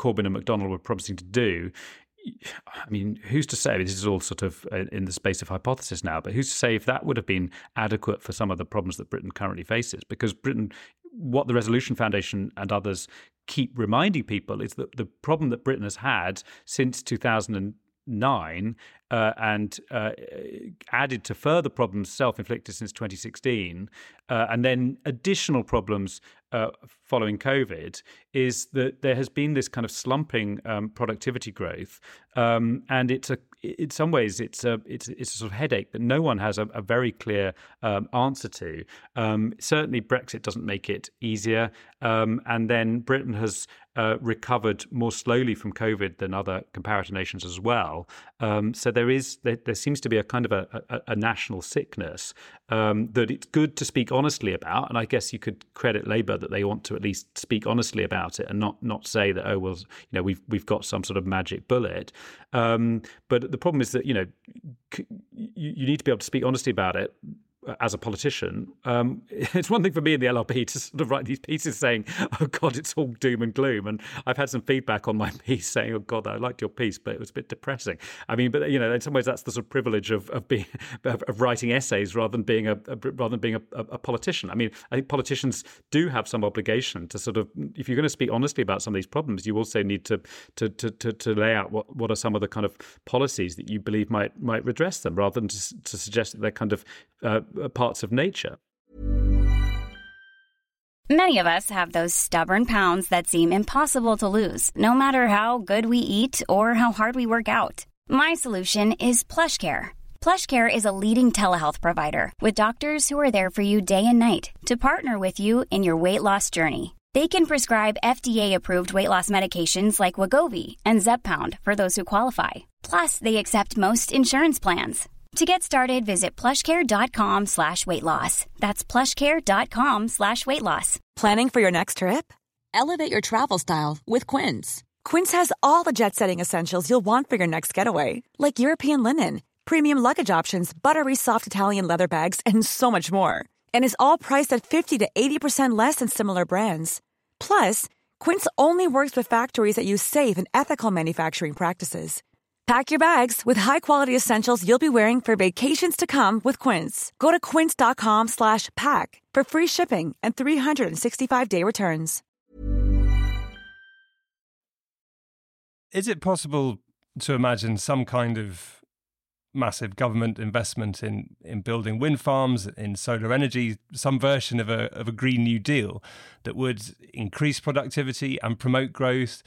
Corbyn and McDonnell were promising to do. I mean, who's to say? This is all sort of in the space of hypothesis now, but who's to say if that would have been adequate for some of the problems that Britain currently faces? Because Britain, what the Resolution Foundation and others keep reminding people is that the problem that Britain has had since two thousand nine uh, and uh, added to further problems self-inflicted since twenty sixteen, uh, and then additional problems uh, following COVID, is that there has been this kind of slumping um, productivity growth, um, and it's a in some ways it's a it's it's a sort of headache that no one has a, a very clear um, answer to. Um, certainly, Brexit doesn't make it easier, um, and then Britain has uh, recovered more slowly from COVID than other comparator nations as well. Um, so there is there, there seems to be a kind of a, a, a national sickness um, that it's good to speak honestly about, and I guess you could credit Labour that they want to at least speak honestly about it and not not say that, oh well, you know, we've we've got some sort of magic bullet. Um, but the problem is that, you know, you, you need to be able to speak honestly about it as a politician. Um, it's one thing for me in the L R P to sort of write these pieces saying, oh God, it's all doom and gloom. And I've had some feedback on my piece saying, oh God, I liked your piece, but it was a bit depressing. I mean, but you know, in some ways that's the sort of privilege of, of being, of, of writing essays rather than being a, a rather than being a, a politician. I mean, I think politicians do have some obligation to sort of, if you're going to speak honestly about some of these problems, you also need to, to, to, to, to lay out what, what are some of the kind of policies that you believe might, might redress them, rather than to, to suggest that they're kind of, uh, parts of nature. Many of us have those stubborn pounds that seem impossible to lose, no matter how good we eat or how hard we work out. My solution is PlushCare. PlushCare is a leading telehealth provider with doctors who are there for you day and night to partner with you in your weight loss journey. They can prescribe F D A-approved weight loss medications like Wegovy and Zepbound for those who qualify. Plus, they accept most insurance plans. To get started, visit plushcare.com slash weight loss. That's plushcare.com slash weight loss. Planning for your next trip? Elevate your travel style with Quince. Quince has all the jet-setting essentials you'll want for your next getaway, like European linen, premium luggage options, buttery soft Italian leather bags, and so much more. And is all priced at fifty to eighty percent less than similar brands. Plus, Quince only works with factories that use safe and ethical manufacturing practices. Pack your bags with high-quality essentials you'll be wearing for vacations to come with Quince. Go to quince.com slash pack for free shipping and three sixty-five day returns. Is it possible to imagine some kind of massive government investment in, in building wind farms, in solar energy, some version of a of a Green New Deal that would increase productivity and promote growth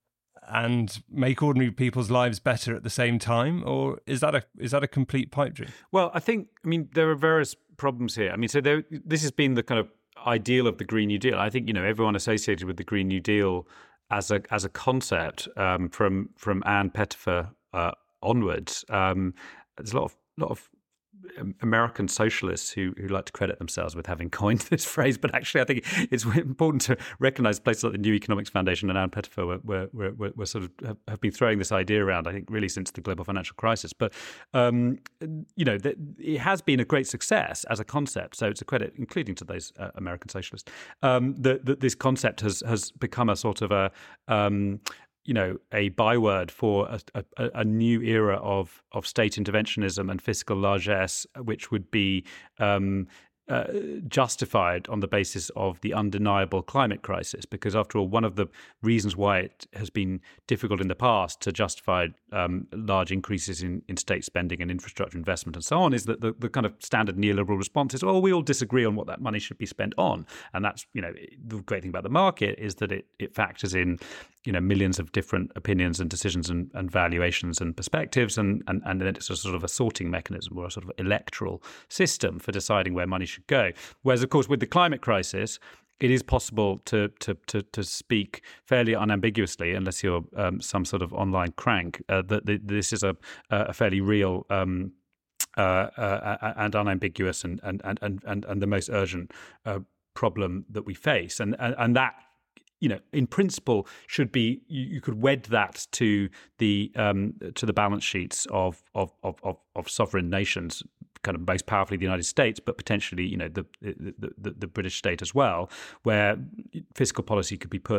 and make ordinary people's lives better at the same time? Or is that a is that a complete pipe dream? Well, I think, I mean, there are various problems here. I mean, so there, this has been the kind of ideal of the Green New Deal. I think, you know, everyone associated with the Green New Deal as a as a concept um, from from Ann Pettifer uh, onwards. Um, there's a lot of lot of American socialists who, who like to credit themselves with having coined this phrase, but actually I think it's important to recognise places like the New Economics Foundation and Ann Pettifer were, were, were, were, were sort of have, have been throwing this idea around, I think, really since the global financial crisis. But, um, you know, the, it has been a great success as a concept, so it's a credit, including to those uh, American socialists, um, that, that this concept has, has become a sort of a... Um, you know, a byword for a, a, a new era of of state interventionism and fiscal largesse, which would be um, uh, justified on the basis of the undeniable climate crisis. Because after all, one of the reasons why it has been difficult in the past to justify um, large increases in, in state spending and infrastructure investment and so on is that the, the kind of standard neoliberal response is, oh, we all disagree on what that money should be spent on. And that's, you know, the great thing about the market is that it, it factors in, you know, millions of different opinions and decisions and, and valuations and perspectives, and, and, and then it's a sort of a sorting mechanism or a sort of electoral system for deciding where money should go. Whereas, of course, with the climate crisis, it is possible to to to, to speak fairly unambiguously, unless you're um, some sort of online crank, uh, that this is a, a fairly real um, uh, uh, and unambiguous and and and and, and the most urgent uh, problem that we face, and and, and that, you know, in principle, should be you, you could wed that to the um, to the balance sheets of of, of of of sovereign nations, kind of most powerfully the United States, but potentially, you know, the the, the the British state as well, where fiscal policy could be put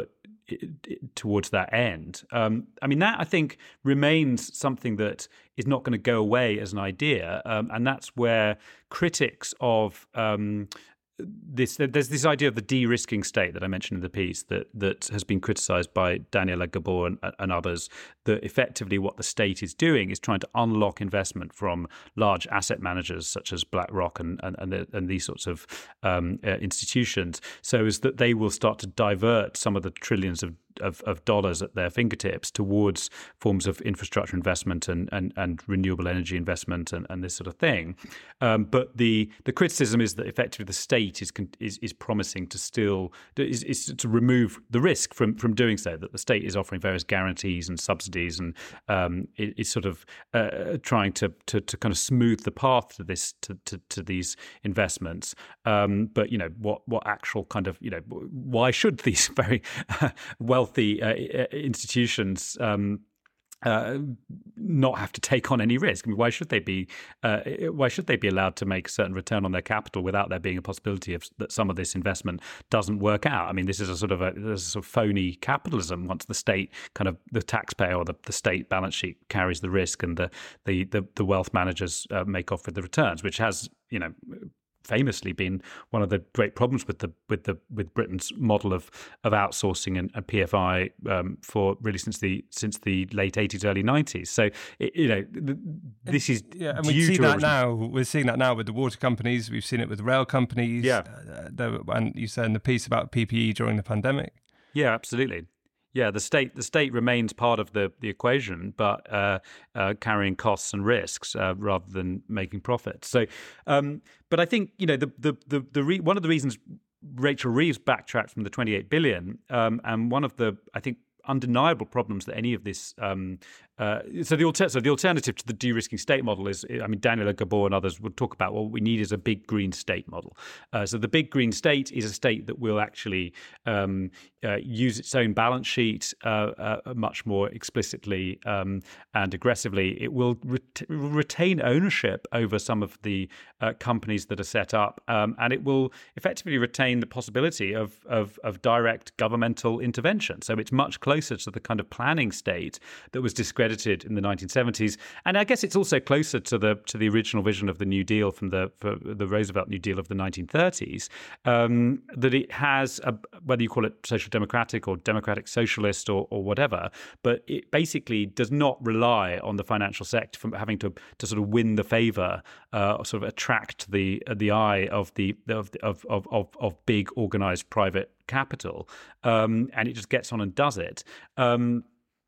towards that end. Um, I mean, that I think remains something that is not going to go away as an idea, um, and that's where critics of um, this there's this idea of the de-risking state that I mentioned in the piece that that has been criticised by Daniela Gabor and, and others, that effectively what the state is doing is trying to unlock investment from large asset managers such as BlackRock and and and, the, and these sorts of um, uh, institutions, so as that they will start to divert some of the trillions of Of, of dollars at their fingertips towards forms of infrastructure investment and and, and renewable energy investment and, and this sort of thing. Um, but the the criticism is that effectively the state is is, is promising to still is, is to remove the risk from, from doing so. That the state is offering various guarantees and subsidies and um, it, is sort of uh, trying to, to to kind of smooth the path to this to to, to these investments. Um, but you know what what actual kind of you know why should these very well wealthy uh, institutions um, uh, not have to take on any risk? I mean, why should they be? Uh, why should they be allowed to make a certain return on their capital without there being a possibility of that some of this investment doesn't work out? I mean, this is a sort of a, this is a sort of phony capitalism. Once the state kind of the taxpayer or the, the state balance sheet carries the risk, and the the the, the wealth managers uh, make off with the returns, which has you know. famously been one of the great problems with the with the with Britain's model of of outsourcing and, and P F I um, for really since the since the late eighties, early nineties. So it, you know this is yeah, and we see that now. We're seeing that now with the water companies. We've seen it with the rail companies. Yeah, uh, there, and you said in the piece about P P E during the pandemic. Yeah, absolutely. Yeah, the state the state remains part of the, the equation, but uh, uh, carrying costs and risks uh, rather than making profits. So, um, but I think you know the the the, the re- one of the reasons Rachel Reeves backtracked from the twenty-eight billion, um, and one of the I think undeniable problems that any of this. Um, uh, so the alter- so the alternative to the de-risking state model is, I mean, Daniela Gabor and others would talk about, well, what we need is a big green state model. Uh, so the big green state is a state that will actually um, uh, use its own balance sheet uh, uh, much more explicitly um, and aggressively. It will ret- retain ownership over some of the uh, companies that are set up, um, and it will effectively retain the possibility of, of of direct governmental intervention. So it's much closer to the kind of planning state that was discredited in the nineteen seventies, and I guess it's also closer to the to the original vision of the New Deal from the the Roosevelt New Deal of the nineteen thirties. Um, that it has a, whether you call it social democratic or democratic socialist or, or whatever, but it basically does not rely on the financial sector from having to to sort of win the favour, uh, or sort of attract the the eye of the of of of of, of big organised private capital, um, and it just gets on and does it. Um,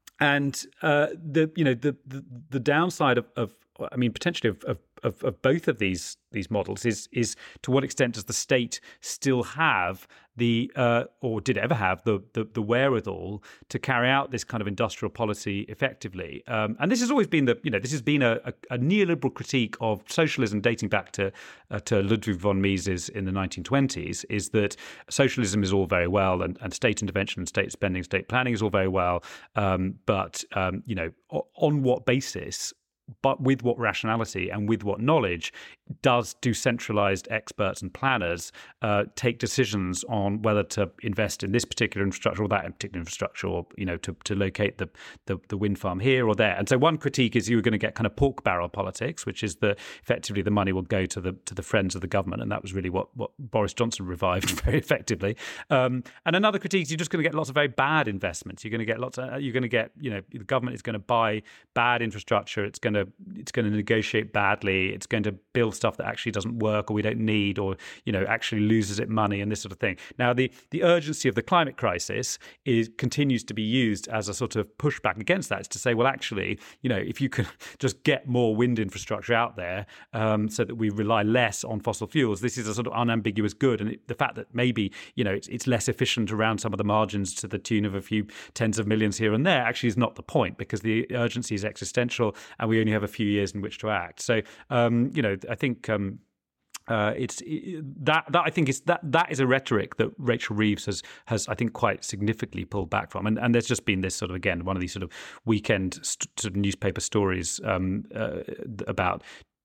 and uh, the you know the the, the downside of, of I mean potentially of, of of of both of these these models is is to what extent does the state still have the uh, or did ever have the, the the wherewithal to carry out this kind of industrial policy effectively? Um, and this has always been the you know this has been a, a, a neoliberal critique of socialism dating back to uh, to Ludwig von Mises in the nineteen twenties. Is that socialism is all very well, and, and state intervention and state spending, state planning is all very well, um, but um, you know on what basis? But with what rationality and with what knowledge does do centralized experts and planners uh, take decisions on whether to invest in this particular infrastructure or that particular infrastructure, or you know to, to locate the, the the wind farm here or there? And so one critique is you were going to get kind of pork barrel politics, which is that effectively the money will go to the to the friends of the government, and that was really what, what Boris Johnson revived very effectively. Um, and another critique is you're just going to get lots of very bad investments. You're going to get lots of, you're going to get you know the government is going to buy bad infrastructure. It's going to it's going to negotiate badly. It's going to build stuff that actually doesn't work or we don't need, or you know actually loses it money and this sort of thing. Now the the urgency of the climate crisis is continues to be used as a sort of pushback against that. It's to say, well, actually, you know, if you can just get more wind infrastructure out there, um, so that we rely less on fossil fuels, this is a sort of unambiguous good. And it, the fact that maybe you know it's, it's less efficient around some of the margins to the tune of a few tens of millions here and there actually is not the point, because the urgency is existential, and we only have a few years in which to act. So, um, you know, I think um, uh, it's it, that that I think is that that is a rhetoric that Rachel Reeves has has I think quite significantly pulled back from. And and there's just been this sort of again one of these sort of weekend st- sort of newspaper stories um, uh, about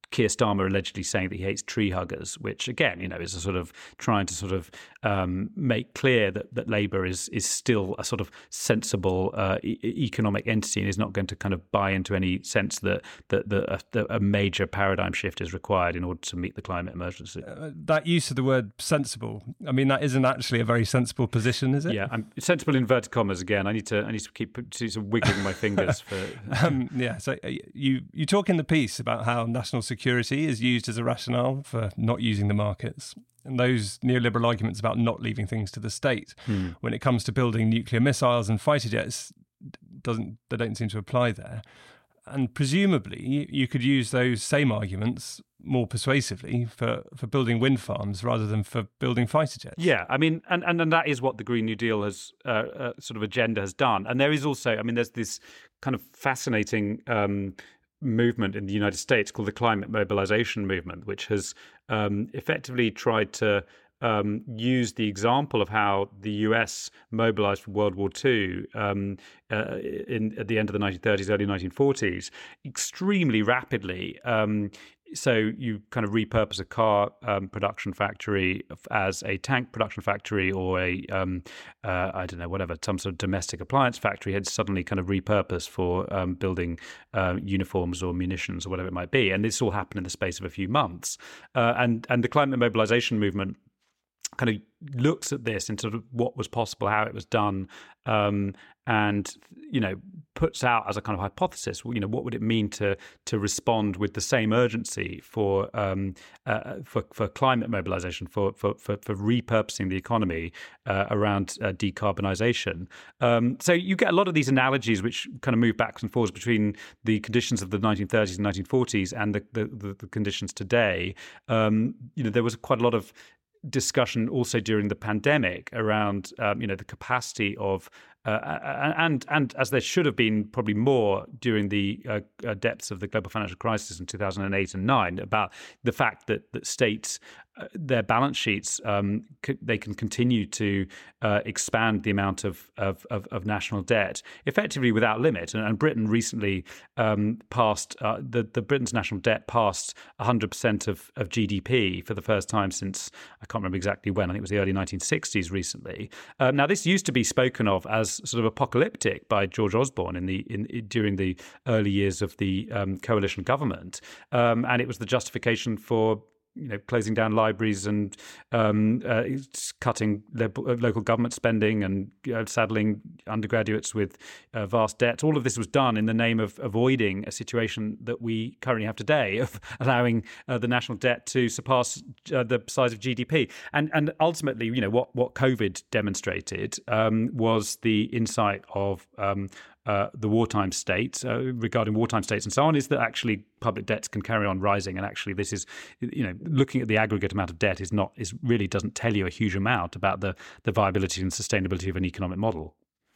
Keir Starmer allegedly saying that he hates tree huggers, which again, you know, is a sort of trying to sort of um, make clear that, that Labour is is still a sort of sensible uh, e- economic entity and is not going to kind of buy into any sense that that, that, a, that a major paradigm shift is required in order to meet the climate emergency. Uh, that use of the word sensible, I mean, that isn't actually a very sensible position, is it? Yeah, I'm sensible in inverted commas again. I need to I need to keep sort of wiggling my fingers for. um, yeah, so you you talk in the piece about how national security is used as a rationale for not using the markets. And those neoliberal arguments about not leaving things to the state hmm. when it comes to building nuclear missiles and fighter jets doesn't they don't seem to apply there. And presumably you could use those same arguments more persuasively for, for building wind farms rather than for building fighter jets. Yeah, I mean, and, and, and that is what the Green New Deal has uh, uh, sort of agenda has done. And there is also, I mean, there's this kind of fascinating um, movement in the United States called the Climate Mobilization Movement, which has um, effectively tried to Um, use the example of how the U S mobilized for World War Two um, uh, in at the end of the nineteen thirties, early nineteen forties, extremely rapidly. Um, so you kind of repurpose a car um, production factory as a tank production factory, or a um, uh, I don't know, whatever, some sort of domestic appliance factory had suddenly kind of repurposed for um, building uh, uniforms or munitions or whatever it might be. And this all happened in the space of a few months. Uh, and and the climate mobilization movement kind of looks at this and sort of what was possible, how it was done, um, and, you know, puts out as a kind of hypothesis, you know, what would it mean to to respond with the same urgency for um, uh, for, for climate mobilization, for for for, for repurposing the economy uh, around uh, decarbonisation. Um, so you get a lot of these analogies which kind of move back and forth between the conditions of the nineteen thirties and nineteen forties and the the, the, the conditions today. Um, you know, there was quite a lot of discussion also during the pandemic around um, you know the capacity of uh, and and as there should have been probably more during the uh, uh, depths of the global financial crisis in two thousand eight and nine, about the fact that that states uh, their balance sheets um, c- they can continue to uh, expand the amount of, of of of national debt effectively without limit. And, and Britain recently um, passed uh, the the Britain's national debt passed one hundred percent of of G D P for the first time since I can't remember exactly when. I think it was the early nineteen sixties recently. Uh, now this used to be spoken of as sort of apocalyptic by George Osborne in the in, in during the early years of the um, coalition government, um, and it was the justification for you know closing down libraries and um, uh, cutting le- local government spending and you know, saddling undergraduates with uh, vast debts. All of this was done in the name of avoiding a situation that we currently have today of allowing uh, the national debt to surpass uh, the size of G D P. And and ultimately, you know what what COVID demonstrated um, was the insight of um, Uh, the wartime states, uh, regarding wartime states and so on, is that actually public debts can carry on rising, and actually this is, you know, looking at the aggregate amount of debt is not is really doesn't tell you a huge amount about the the viability and sustainability of an economic model.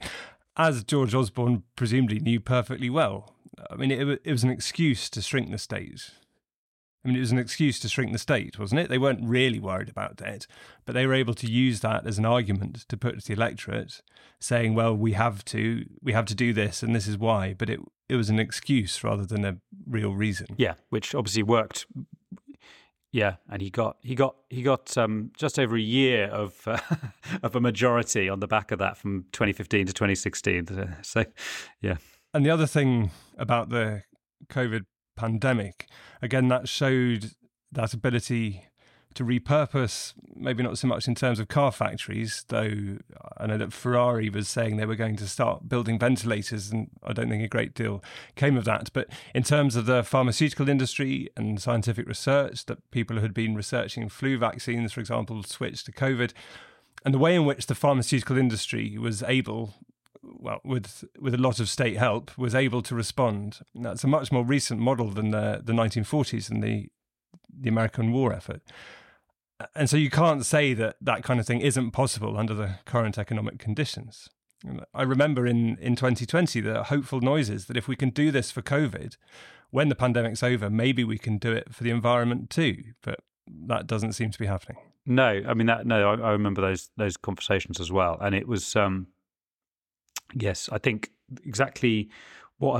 As George Osborne presumably knew perfectly well, I mean, it, it was an excuse to shrink the state. I mean, it was an excuse to shrink the state, wasn't it? They weren't really worried about debt, but they were able to use that as an argument to put to the electorate, saying, well, we have to we have to do this and this is why. But it it was an excuse rather than a real reason. Yeah, which obviously worked. Yeah, and he got he got he got um, just over a year of uh, of a majority on the back of that from twenty fifteen to twenty sixteen. So, yeah. And the other thing about the COVID pandemic, again, that showed that ability to repurpose, maybe not so much in terms of car factories, though I know that Ferrari was saying they were going to start building ventilators, and I don't think a great deal came of that. But in terms of the pharmaceutical industry and scientific research, that people who had been researching flu vaccines, for example, switched to COVID, and the way in which the pharmaceutical industry was able, well, with with a lot of state help, was able to respond. And that's a much more recent model than the, the nineteen forties and the the American war effort. And so you can't say that that kind of thing isn't possible under the current economic conditions. I remember in, in twenty twenty the hopeful noises that if we can do this for COVID, when the pandemic's over, maybe we can do it for the environment too. But that doesn't seem to be happening. No, I mean, that. no, I, I remember those those conversations as well. And it was... Um... Yes, I think exactly what has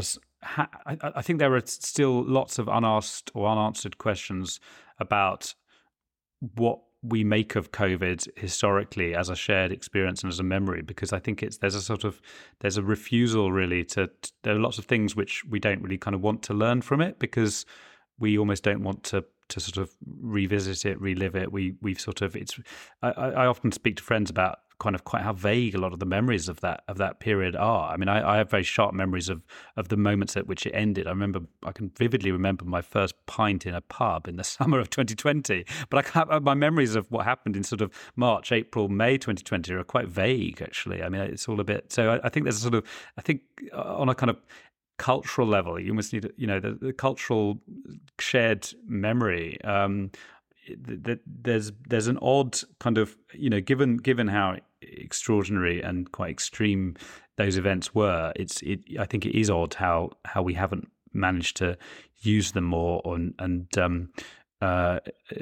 ha- I, I think there are still lots of unasked or unanswered questions about what we make of COVID historically as a shared experience and as a memory, because I think it's there's a sort of there's a refusal really to, to there are lots of things which we don't really kind of want to learn from it, because we almost don't want to to sort of revisit it, relive it. We we've sort of it's I, I often speak to friends about kind of quite how vague a lot of the memories of that of that period are. I mean, I, I have very sharp memories of of the moments at which it ended. I remember, I can vividly remember my first pint in a pub in the summer of twenty twenty. But I can't, my memories of what happened in sort of March, April, May twenty twenty are quite vague, actually. I mean, it's all a bit. So I, I think there's a sort of, I think on a kind of cultural level, you must need, you know, the, the cultural shared memory. Um, that there's there's an odd kind of, you know, given given how extraordinary and quite extreme those events were, it's it I think it is odd how how we haven't managed to use them more on and um uh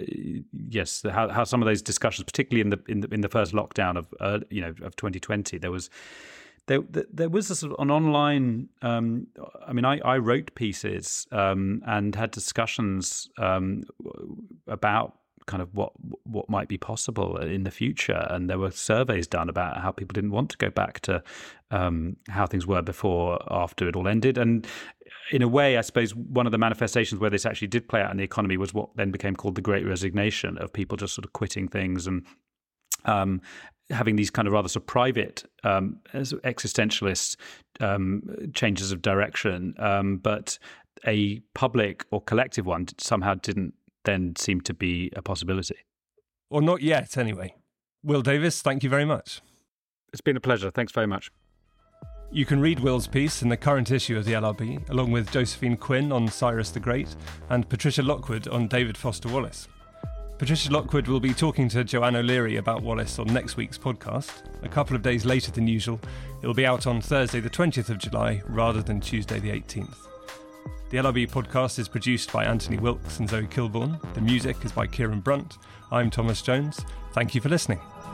yes how how some of those discussions, particularly in the in the in the first lockdown of uh, you know of twenty twenty, there was There, there was a sort of an online. Um, I mean, I, I wrote pieces um, and had discussions um, about kind of what what might be possible in the future, and there were surveys done about how people didn't want to go back to um, how things were before, after it all ended. And in a way, I suppose one of the manifestations where this actually did play out in the economy was what then became called the Great Resignation, of people just sort of quitting things and um, having these kind of rather sort of private um, existentialist um, changes of direction, um, but a public or collective one somehow didn't then seem to be a possibility. Or not yet, anyway. Will Davies, thank you very much. It's been a pleasure. Thanks very much. You can read Will's piece in the current issue of the L R B, along with Josephine Quinn on Cyrus the Great and Patricia Lockwood on David Foster Wallace. Patricia Lockwood will be talking to Joanne O'Leary about Wallace on next week's podcast. A couple of days later than usual, it will be out on Thursday the twentieth of July rather than Tuesday the eighteenth. The L R B podcast is produced by Anthony Wilkes and Zoe Kilbourne. The music is by Kieran Brunt. I'm Thomas Jones. Thank you for listening.